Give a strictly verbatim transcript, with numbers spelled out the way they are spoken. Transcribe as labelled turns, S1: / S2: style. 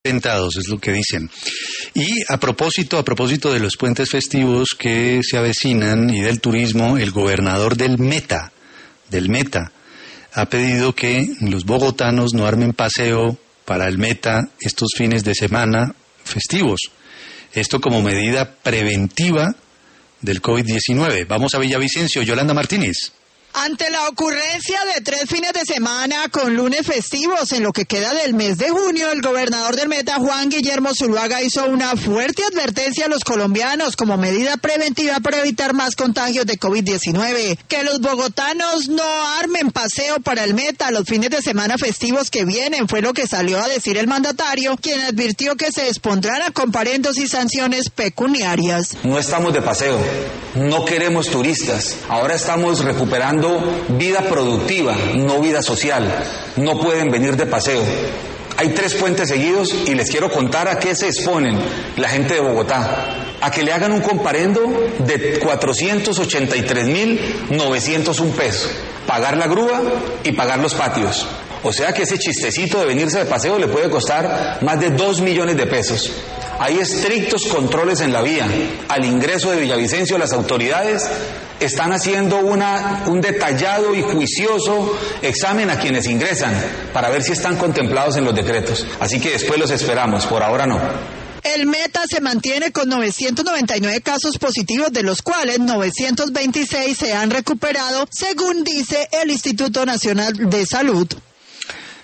S1: inventados, es lo que dicen. Y a propósito, a propósito de los puentes festivos que se avecinan y del turismo, el gobernador del Meta, del Meta, ha pedido que los bogotanos no armen paseo para el Meta estos fines de semana festivos. Esto como medida preventiva del COVID diecinueve. Vamos a Villavicencio, Yolanda Martínez.
S2: Ante la ocurrencia de tres fines de semana con lunes festivos en lo que queda del mes de junio, el gobernador del Meta, Juan Guillermo Zuluaga, hizo una fuerte advertencia a los colombianos como medida preventiva para evitar más contagios de COVID diecinueve. Que los bogotanos no armen paseo para el Meta los fines de semana festivos que vienen, fue lo que salió a decir el mandatario, quien advirtió que se expondrán a comparendos y sanciones pecuniarias.
S3: No estamos de paseo, no queremos turistas, ahora estamos recuperando vida productiva, no vida social. No pueden venir de paseo. Hay tres puentes seguidos y les quiero contar a qué se exponen la gente de Bogotá. A que le hagan un comparendo de cuatrocientos ochenta y tres mil novecientos un pesos. Pagar la grúa y pagar los patios. O sea que ese chistecito de venirse de paseo le puede costar más de dos millones de pesos. Hay estrictos controles en la vía. Al ingreso de Villavicencio, las autoridades están haciendo una, un detallado y juicioso examen a quienes ingresan para ver si están contemplados en los decretos. Así que después los esperamos, por ahora no.
S2: El Meta se mantiene con novecientos noventa y nueve casos positivos, de los cuales novecientos veintiséis se han recuperado, según dice el Instituto Nacional de Salud.